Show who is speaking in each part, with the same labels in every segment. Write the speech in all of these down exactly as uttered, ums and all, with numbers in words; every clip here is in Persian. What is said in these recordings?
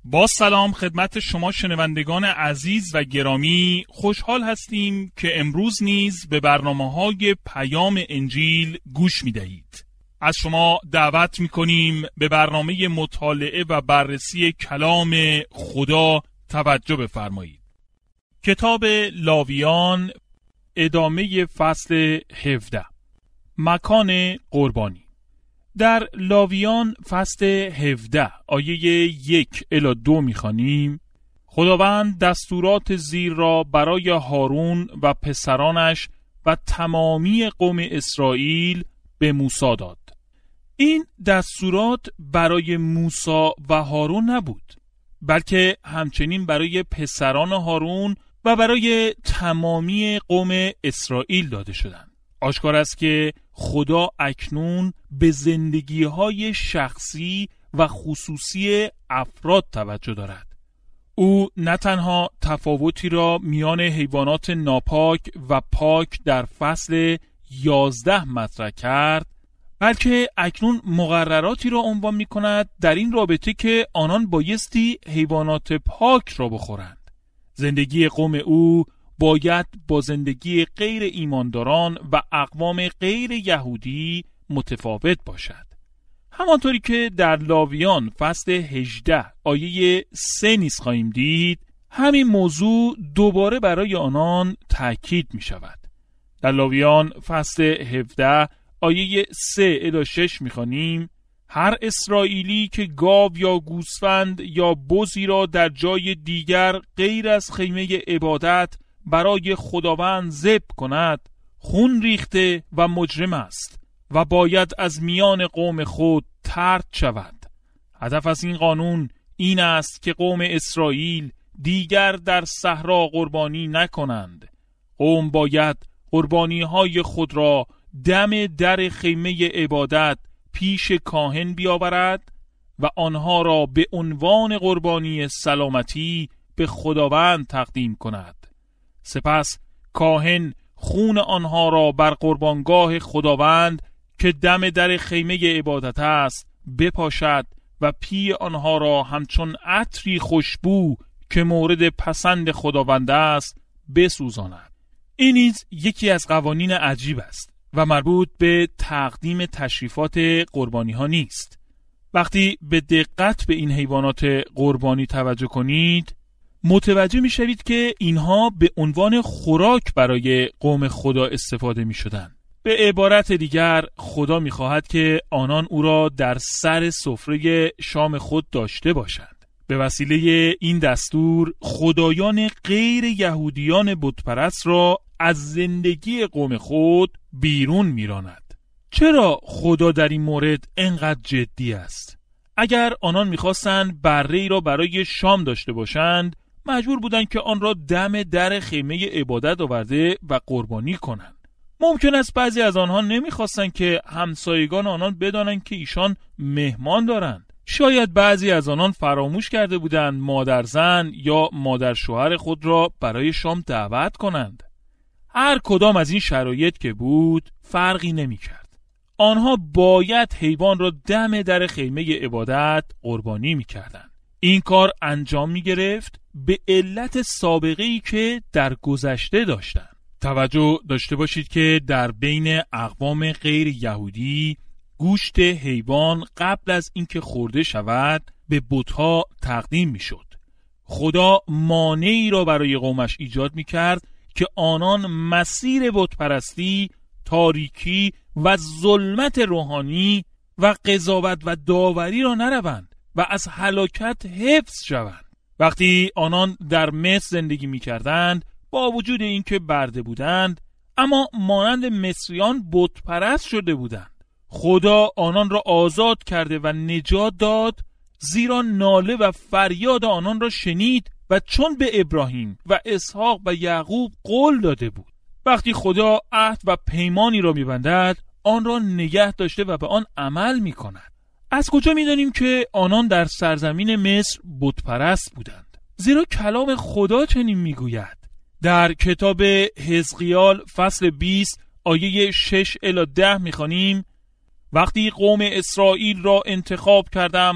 Speaker 1: با سلام خدمت شما شنوندگان عزیز و گرامی، خوشحال هستیم که امروز نیز به برنامه‌های پیام انجیل گوش می‌دهید. از شما دعوت می‌کنیم به برنامه مطالعه و بررسی کلام خدا توجه بفرمایید. کتاب لاویان، ادامه فصل هفده، مکان قربانی. در لاویان فصل هفده آیه یک الی دو می‌خوانیم: خداوند دستورات زیر را برای هارون و پسرانش و تمامی قوم اسرائیل به موسی داد. این دستورات برای موسی و هارون نبود، بلکه همچنین برای پسران هارون و برای تمامی قوم اسرائیل داده شدند. آشکار است که خدا اکنون به زندگی‌های شخصی و خصوصی افراد توجه دارد. او نه تنها تفاوتی را میان حیوانات ناپاک و پاک در فصل یازده مطرح کرد، بلکه اکنون مقرراتی را عنوان می‌کند در این رابطه که آنان بایستی حیوانات پاک را بخورند. زندگی قوم او باید با زندگی غیر ایمانداران و اقوام غیر یهودی متفاوت باشد. همانطوری که در لاویان فصل هجده آیه سه نیز خواهیم دید، همین موضوع دوباره برای آنان تأکید می شود. در لاویان فصل هفده آیه سه الی شش می خوانیم: هر اسرائیلی که گاو یا گوسفند یا بزی را در جای دیگر غیر از خیمه عبادت برای خداوند ذبح کند، خون ریخته و مجرم است و باید از میان قوم خود طرد شود. هدف از این قانون این است که قوم اسرائیل دیگر در صحرا قربانی نکنند. قوم باید قربانی‌های خود را دم در خیمه عبادت پیش کاهن بیاورد و آنها را به عنوان قربانی سلامتی به خداوند تقدیم کند. سپس کاهن خون آنها را بر قربانگاه خداوند که دم در خیمه عبادت است بپاشد و پی آنها را همچون عطری خوشبو که مورد پسند خداوند است بسوزاند. این نیز یکی از قوانین عجیب است و مربوط به تقدیم تشریفات قربانی ها نیست. وقتی به دقت به این حیوانات قربانی توجه کنید، متوجه می شوید که اینها به عنوان خوراک برای قوم خدا استفاده می شدن. به عبارت دیگر، خدا می خواهد که آنان او را در سر سفره شام خود داشته باشند. به وسیله این دستور، خدایان غیر یهودیان بتپرست را از زندگی قوم خود بیرون می راند. چرا خدا در این مورد انقدر جدی است؟ اگر آنان می خواستند بره‌ای را برای شام داشته باشند، مجبور بودند که آن را دم در خیمه عبادت آورده و قربانی کنند. ممکن است بعضی از آنها نمیخواستند که همسایگان آنان بدانند که ایشان مهمان دارند. شاید بعضی از آنان فراموش کرده بودند مادر زن یا مادر شوهر خود را برای شام دعوت کنند. هر کدام از این شرایط که بود فرقی نمیکرد. آنها باید حیوان را دم در خیمه عبادت قربانی میکردند. این کار انجام می گرفت به علت سابقه‌ای که در گذشته داشتند. توجه داشته باشید که در بین اقوام غیر یهودی گوشت حیوان قبل از اینکه خورده شود به بت‌ها تقدیم می شد. خدا مانعی را برای قومش ایجاد می کرد که آنان مسیر بت‌پرستی، تاریکی و ظلمت روحانی و قضاوت و داوری را نروند و از هلاکت حفظ شوند. وقتی آنان در مصر زندگی می کردند، با وجود اینکه برده بودند، اما مانند مصریان بت پرست شده بودند. خدا آنان را آزاد کرده و نجات داد، زیرا ناله و فریاد آنان را شنید و چون به ابراهیم و اسحاق و یعقوب قول داده بود. وقتی خدا عهد و پیمانی را می بندد، آن را نگه داشته و به آن عمل می کند. از کجا می دانیم که آنان در سرزمین مصر بت پرست بودند؟ زیرا کلام خدا چنین می گوید. در کتاب حزقیال فصل بیست آیه شش الی ده می خوانیم: وقتی قوم اسرائیل را انتخاب کردم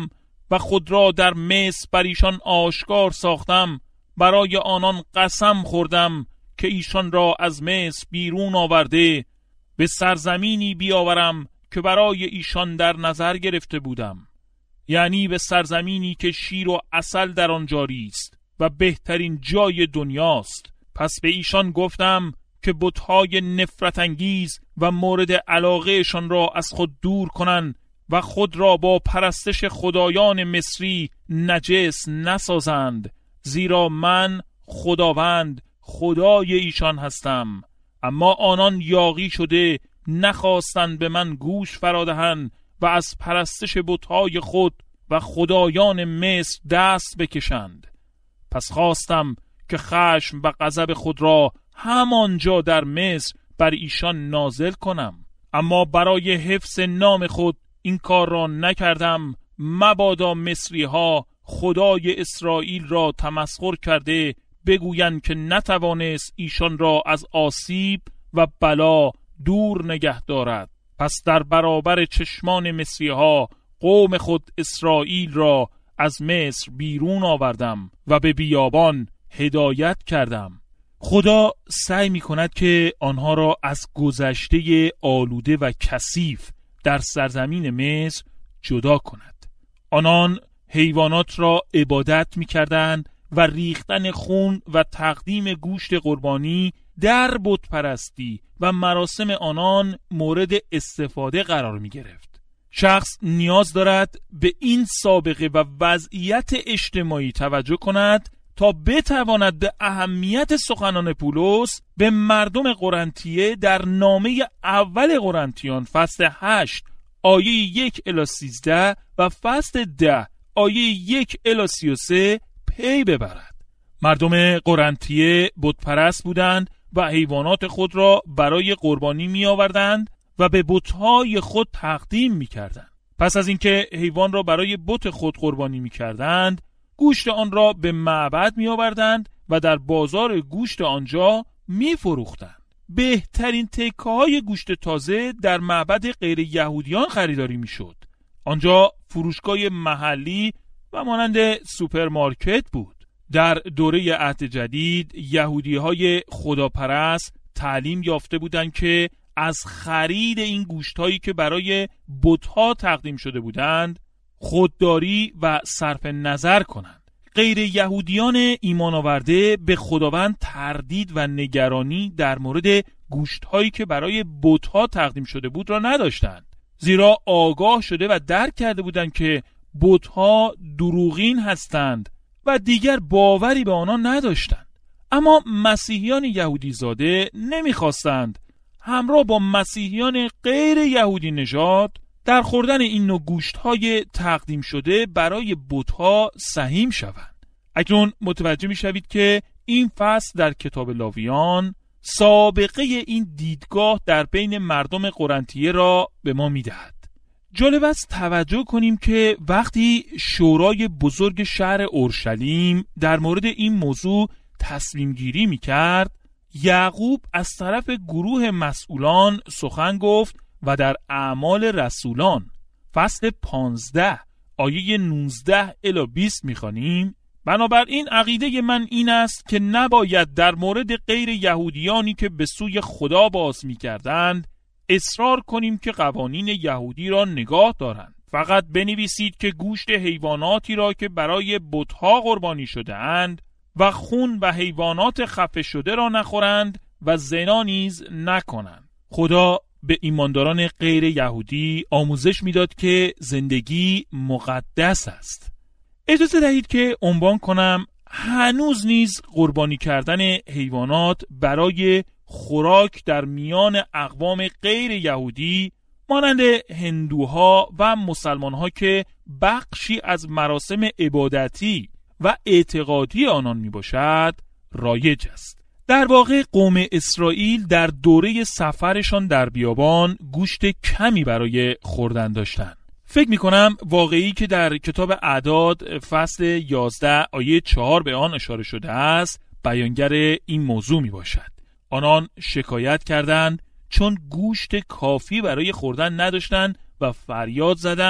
Speaker 1: و خود را در مصر بر ایشان آشکار ساختم. برای آنان قسم خوردم که ایشان را از مصر بیرون آورده به سرزمینی بیاورم که برای ایشان در نظر گرفته بودم، یعنی به سرزمینی که شیر و عسل در آن جاری است و بهترین جای دنیاست. پس به ایشان گفتم که بت‌های نفرت انگیز و مورد علاقهشان را از خود دور کنند و خود را با پرستش خدایان مصری نجس نسازند، زیرا من خداوند خدای ایشان هستم. اما آنان یاغی شده نخواستند به من گوش فرادهند و از پرستش بت‌های خود و خدایان مصر دست بکشند. پس خواستم که خشم و غضب خود را همانجا در مصر بر ایشان نازل کنم، اما برای حفظ نام خود این کار را نکردم، مبادا مصری ها خدای اسرائیل را تمسخر کرده بگویند که نتوانست ایشان را از آسیب و بلا دور نگه دارد. پس در برابر چشمان مصری ها قوم خود اسرائیل را از مصر بیرون آوردم و به بیابان هدایت کردم. خدا سعی می کند که آنها را از گذشته آلوده و کثیف در سرزمین مصر جدا کند. آنان حیوانات را عبادت می کردند و ریختن خون و تقدیم گوشت قربانی در بت پرستی و مراسم آنان مورد استفاده قرار می گرفت. شخص نیاز دارد به این سابقه و وضعیت اجتماعی توجه کند تا بتواند به اهمیت سخنان پولس به مردم قرنطیه در نامه اول قرنتیان فصل هشت آیه یک الی سیزده و فصل ده آیه یک الی سی و سه پی ببرد. مردم قرنطیه بت پرست بودند و حیوانات خود را برای قربانی می آوردند و به بت‌های خود تقدیم می کردند. پس از اینکه حیوان را برای بت خود قربانی می کردند، گوشت آن را به معبد می آوردند و در بازار گوشت آنجا می فروختند. بهترین تکه های گوشت تازه در معبد غیر یهودیان خریداری می شد. آنجا فروشگاه محلی و مانند سوپرمارکت بود. در دوره عهد جدید یهودی های خداپرست تعلیم یافته بودند که از خرید این گوشت‌هایی که برای بت‌ها تقدیم شده بودند خودداری و صرف نظر کنند. غیر یهودیان ایمان آورده به خداوند تردید و نگرانی در مورد گوشت‌هایی که برای بت‌ها تقدیم شده بود را نداشتند، زیرا آگاه شده و درک کرده بودند که بت‌ها دروغین هستند و دیگر باوری به آنها نداشتند. اما مسیحیان یهودی زاده نمی‌خواستند همراه با مسیحیان غیر یهودی نژاد در خوردن این نوع گوشت‌های تقدیم شده برای بت‌ها سهیم شوند. اکنون متوجه می‌شوید که این فصل در کتاب لاویان سابقه این دیدگاه در بین مردم قرنطیه را به ما می‌دهد. جالب است توجه کنیم که وقتی شورای بزرگ شهر اورشلیم در مورد این موضوع تصمیم گیری می‌کرد، یعقوب از طرف گروه مسئولان سخن گفت و در اعمال رسولان فصل پانزده آیه نوزده الی بیست می‌خوانیم: بنابراین عقیده من این است که نباید در مورد غیر یهودیانی که به سوی خدا باز می‌کردند اصرار کنیم که قوانین یهودی را نگاه دارند. فقط بنویسید که گوشت حیواناتی را که برای بت‌ها قربانی شده اند و خون و حیوانات خفه شده را نخورند و زنا نیز نکنند. خدا به ایمانداران غیر یهودی آموزش میداد که زندگی مقدس است. اجازه دهید که عنوان کنم هنوز نیز قربانی کردن حیوانات برای خوراک در میان اقوام غیر یهودی مانند هندوها و مسلمانها که بخشی از مراسم عبادتی و اعتقادی آنان می باشد رایج است. در واقع قوم اسرائیل در دوره سفرشان در بیابان گوشت کمی برای خوردن داشتند. فکر می کنم واقعی که در کتاب اعداد فصل یازده آیه چهار به آن اشاره شده است بیانگر این موضوع می باشد. آنان شکایت کردند چون گوشت کافی برای خوردن نداشتند و فریاد زدند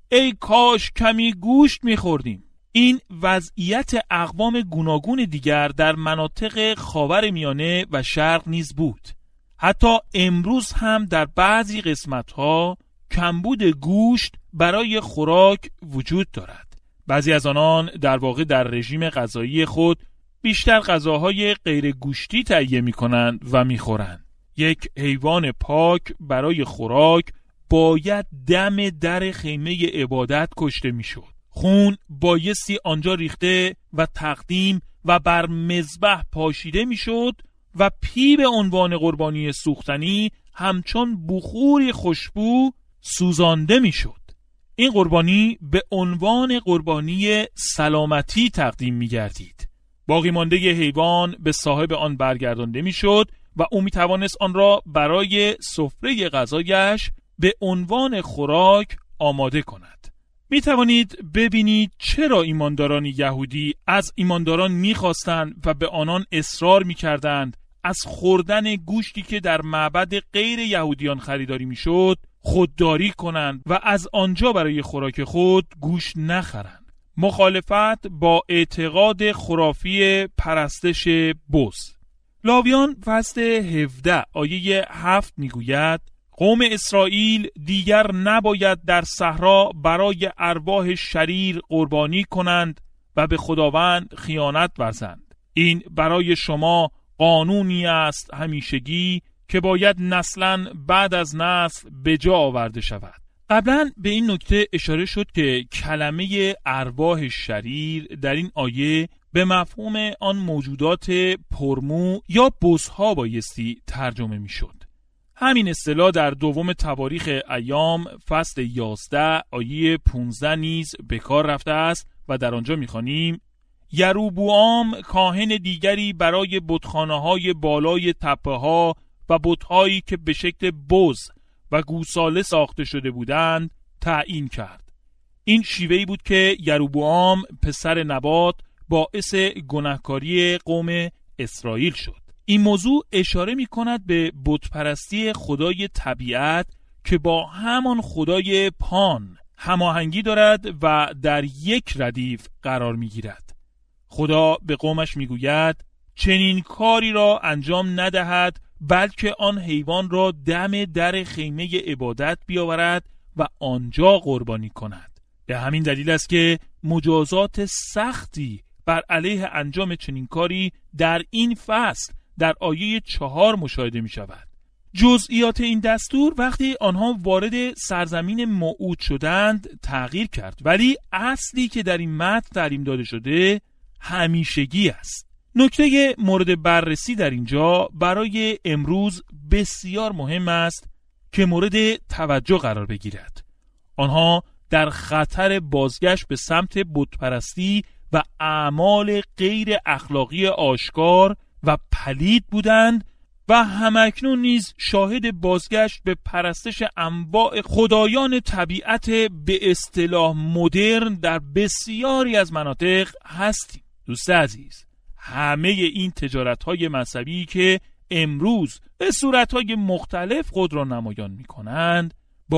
Speaker 1: ای کاش کمی گوشت می‌خوردیم. این وضعیت اقوام گوناگون دیگر در مناطق خاورمیانه و شرق نیز بود. حتی امروز هم در بعضی قسمت‌ها کمبود گوشت برای خوراک وجود دارد. بعضی از آنان در واقع در رژیم غذایی خود بیشتر غذاهای غیر گوشتی تهیه می‌کنند و می‌خورند. یک حیوان پاک برای خوراک باید دم در خیمه عبادت کشته می‌شد. خون بایستی آنجا ریخته و تقدیم و بر مذبح پاشیده می‌شد و پی به عنوان قربانی سوختنی همچون بخوری خوشبو سوزانده می‌شد. این قربانی به عنوان قربانی سلامتی تقدیم می‌گردید. باقی مانده حیوان به صاحب آن برگردانده می‌شد و او می‌توانست آن را برای سفره غذایش به عنوان خوراک آماده کند. می توانید ببینید چرا ایمانداران یهودی از ایمانداران می‌خواستند و به آنان اصرار می‌کردند از خوردن گوشتی که در معبد غیر یهودیان خریداری می‌شد خودداری کنند و از آنجا برای خوراک خود گوشت نخرند. مخالفت با اعتقاد خرافی پرستش بز. لاویان فصل هفده آیه هفت میگوید قوم اسرائیل دیگر نباید در صحرا برای ارواح شریر قربانی کنند و به خداوند خیانت ورزند. این برای شما قانونی است همیشگی که باید نسلاً بعد از نسل به جا آورده شود. قبلا به این نکته اشاره شد که کلمه ارواح شریر در این آیه به مفهوم آن موجودات پرمو یا بزها بایستی ترجمه می شد. همین اصطلاح در دوم تواریخ ایام فصل یازده آیه پانزده نیز به کار رفته است و در آنجا می‌خوانیم یروبوام کاهن دیگری برای بتخانه‌های بالای تپه‌ها و بت‌هایی که به شکل بز و گوساله ساخته شده بودند تعیین کرد. این شیوهی بود که یروبوام پسر نبات باعث گناهکاری قوم اسرائیل شد. این موضوع اشاره می کند به بتپرستی خدای طبیعت که با همان خدای پان هماهنگی دارد و در یک ردیف قرار می گیرد. خدا به قومش می گوید چنین کاری را انجام ندهد بلکه آن حیوان را دم در خیمه عبادت بیاورد و آنجا قربانی کند. به همین دلیل است که مجازات سختی بر علیه انجام چنین کاری در این فصل در آیه چهار مشاهده می شود. جزئیات این دستور وقتی آنها وارد سرزمین موعود شدند تغییر کرد، ولی اصلی که در این متن تعلیم داده شده همیشگی است. نکته مورد بررسی در اینجا برای امروز بسیار مهم است که مورد توجه قرار بگیرد. آنها در خطر بازگشت به سمت بتپرستی و اعمال غیر اخلاقی آشکار و پلید بودند و همکنون نیز شاهد بازگشت به پرستش انواع خدایان طبیعت به اصطلاح مدرن در بسیاری از مناطق هستیم. دوست عزیز، همه این تجارت‌های مذهبی که امروز به صورت‌های مختلف خود را نمایان می‌کنند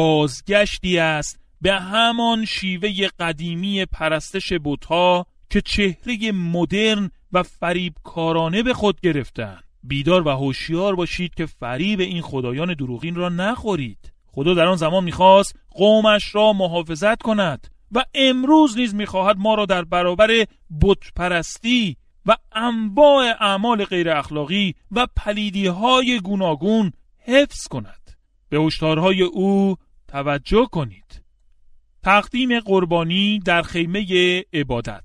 Speaker 1: بازگشتی است به همان شیوه قدیمی پرستش بت‌ها که چهره مدرن و فریبکارانه به خود گرفتند. بیدار و هوشیار باشید که فریب این خدایان دروغین را نخورید. خدا در آن زمان می‌خواست قومش را محافظت کند و امروز نیز می‌خواهد ما را در برابر بتپرستی و انواع اعمال غیر اخلاقی و پلیدی‌های گوناگون حفظ کند. به هشدارهای او توجه کنید. تقدیم قربانی در خیمه عبادت.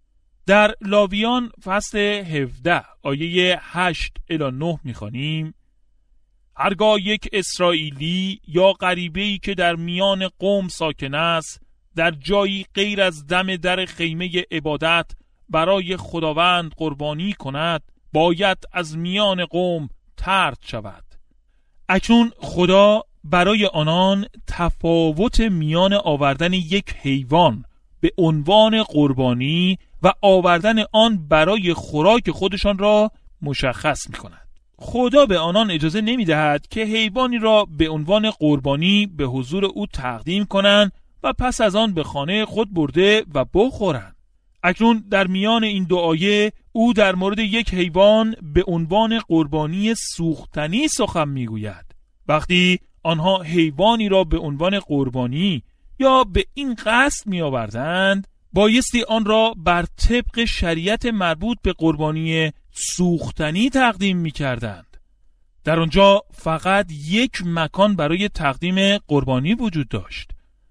Speaker 1: در لاویان فصل هفده آیه هشت الی نه می‌خوانیم هرگاه یک اسرائیلی یا غریبه‌ای که در میان قوم ساکن است در جایی غیر از دم در خیمه عبادت برای خداوند قربانی کند باید از میان قوم طرد شود. اکنون خدا برای آنان تفاوت میان آوردن یک حیوان به عنوان قربانی و آوردن آن برای خوراک خودشان را مشخص می کند. خدا به آنان اجازه نمی دهد که حیوانی را به عنوان قربانی به حضور او تقدیم کنند و پس از آن به خانه خود برده و بخورند. اکنون در میان این دو آیه او در مورد یک حیوان به عنوان قربانی سوختنی سخن میگوید. وقتی آنها حیوانی را به عنوان قربانی یا به این قصد می آوردند، بایستی آن را بر طبق شریعت مربوط به قربانی سوختنی تقدیم می کردند. در آنجا فقط یک مکان برای تقدیم قربانی وجود داشت.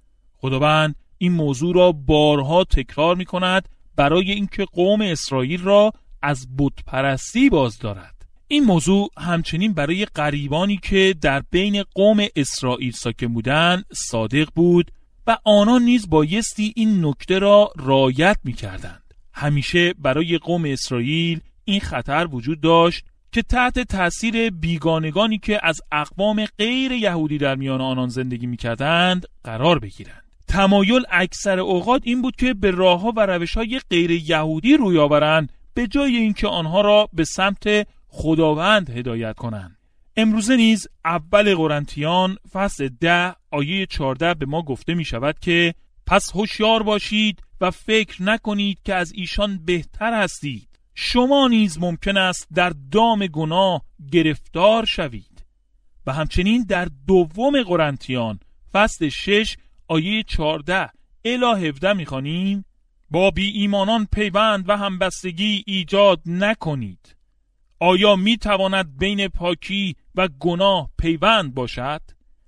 Speaker 1: خداوند این موضوع را بارها تکرار می کند برای اینکه قوم اسرائیل را از بت پرستی باز دارد. این موضوع همچنین برای غریبانی که در بین قوم اسرائیل ساکن بودند صادق بود و آنان نیز بایستی این نکته را رعایت می‌کردند. همیشه برای قوم اسرائیل این خطر وجود داشت که تحت تأثیر بیگانگانی که از اقوام غیر یهودی در میان آنان زندگی می‌کردند قرار بگیرند. تمایل اکثر اوقات این بود که به راه‌ها و روش‌های غیر یهودی روی آورند به جای اینکه آنها را به سمت خداوند هدایت کنند. امروزه نیز اول قرنتیان فصل ده آیه چهارده به ما گفته می شود که پس هوشیار باشید و فکر نکنید که از ایشان بهتر هستید. شما نیز ممکن است در دام گناه گرفتار شوید. و همچنین در دوم قرنتیان فصل شش آیه چهارده الی هفده می خوانیم با بی ایمانان پیوند و همبستگی ایجاد نکنید. آیا می تواند بین پاکی و گناه پیوند باشد؟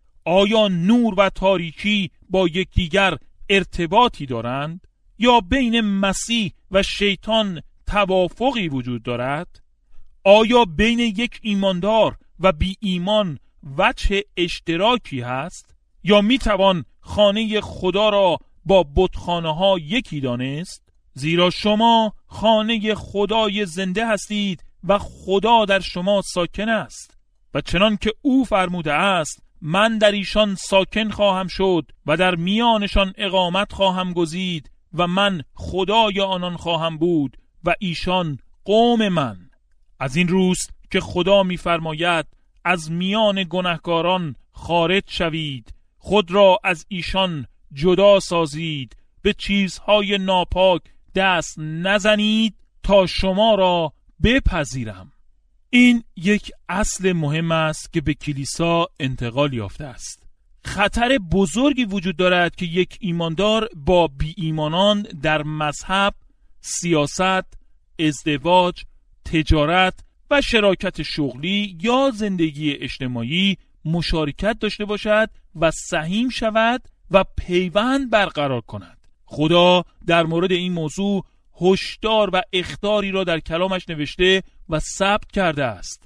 Speaker 1: آیا نور و تاریکی با یکدیگر ارتباطی دارند؟ یا بین مسیح و شیطان توافقی وجود دارد؟ آیا بین یک ایماندار و بی ایمان وجه اشتراکی هست؟ یا می توان خانه خدا را با بتخانه ها یکی دانست؟ زیرا شما خانه خدای زنده هستید و خدا در شما ساکن است و چنان که او فرموده است من در ایشان ساکن خواهم شد و در میانشان اقامت خواهم گزید و من خدای آنان خواهم بود و ایشان قوم من. از این روست که خدا می‌فرماید از میان گناهکاران خارج شوید، خود را از ایشان جدا سازید، به چیزهای ناپاک دست نزنید تا شما را بپذیرم. این یک اصل مهم است که به کلیسا انتقال یافته است. خطر بزرگی وجود دارد که یک ایماندار با بی ایمانان در مذهب، سیاست، ازدواج، تجارت و شراکت شغلی یا زندگی اجتماعی مشارکت داشته باشد و سهیم شود و پیوند برقرار کند. خدا در مورد این موضوع هشدار و اخطاری را در کلامش نوشته و ثبت کرده است.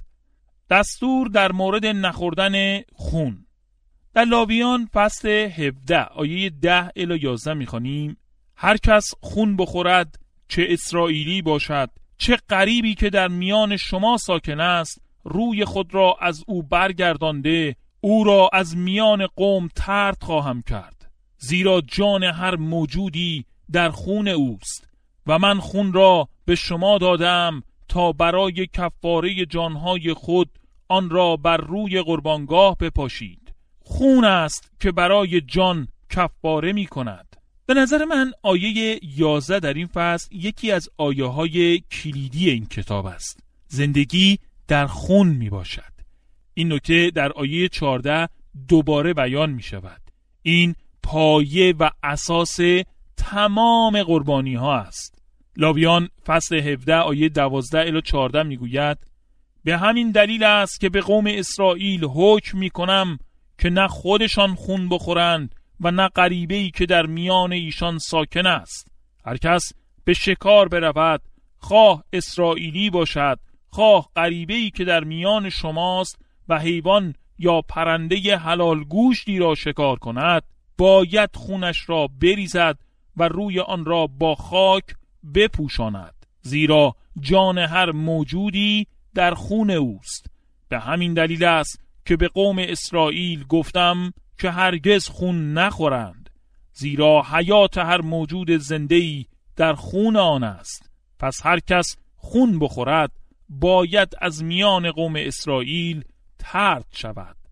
Speaker 1: دستور در مورد نخوردن خون. در لاویان فصل هفده آیه ده الی یازده می‌خوانیم هر کس خون بخورد، چه اسرائیلی باشد چه غریبی که در میان شما ساکن است، روی خود را از او برگردانده او را از میان قوم طرد خواهم کرد، زیرا جان هر موجودی در خون اوست و من خون را به شما دادم تا برای کفاره جانهای خود آن را بر روی قربانگاه بپاشید. خون است که برای جان کفاره می کند. به نظر من آیه یازده در این فصل یکی از آیه های کلیدی این کتاب است. زندگی در خون می باشد. این نکته در آیه چهارده دوباره بیان می شود. این پایه و اساس تمام قربانی ها است. لاویان فصل هفده آیه دوازده الی چهارده می گوید به همین دلیل است که به قوم اسرائیل حکم می کنم که نه خودشان خون بخورند و نه غریبه‌ای که در میان ایشان ساکن است. هر کس به شکار برود، خواه اسرائیلی باشد خواه غریبه‌ای که در میان شماست و حیوان یا پرنده حلال گوشتی را شکار کند، باید خونش را بریزد و روی آن را با خاک بپوشاند، زیرا جان هر موجودی در خون اوست. به همین دلیل است که به قوم اسرائیل گفتم که هرگز خون نخورند، زیرا حیات هر موجود زنده‌ای در خون آن است. پس هر کس خون بخورد باید از میان قوم اسرائیل طرد شود.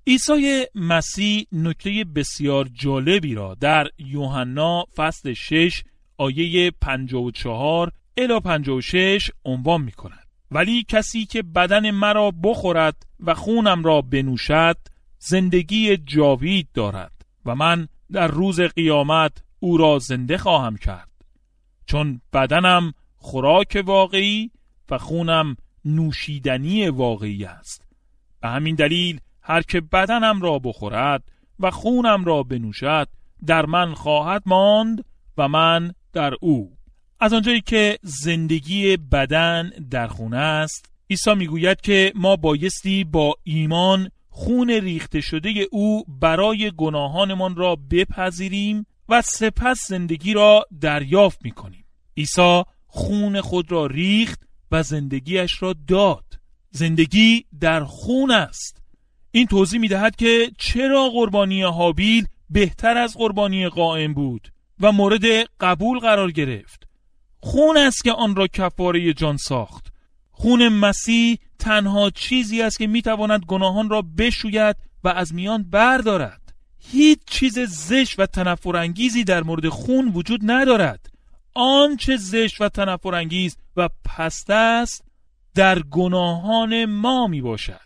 Speaker 1: عیسی مسیح نکته بسیار جالبی را در یوحنا فصل شش آیه پنجاه و چهار الی پنجاه و شش عنوان می کند. ولی کسی که بدن مرا بخورد و خونم را بنوشد زندگی جاوید دارد و من در روز قیامت او را زنده خواهم کرد، چون بدنم خوراک واقعی و خونم نوشیدنی واقعی است. به همین دلیل هر که بدنم را بخورد و خونم را بنوشد در من خواهد ماند و من در او. از آنجایی که زندگی بدن در خون است، عیسی میگوید که ما بایستی با ایمان خون ریخته شده او برای گناهانمان را بپذیریم و سپس زندگی را دریافت میکنیم. عیسی خون خود را ریخت و زندگیش را داد. زندگی در خون است. این توضیح میدهد که چرا قربانی هابیل بهتر از قربانی قائم بود و مورد قبول قرار گرفت. خون است که آن را کفاره جان ساخت. خون مسیح تنها چیزی است که میتواند گناهان را بشوید و از میان بردارد. هیچ چیز زشت و تنفرانگیزی در مورد خون وجود ندارد. آنچه زشت و تنفرانگیز و پست است در گناهان ما می باشد.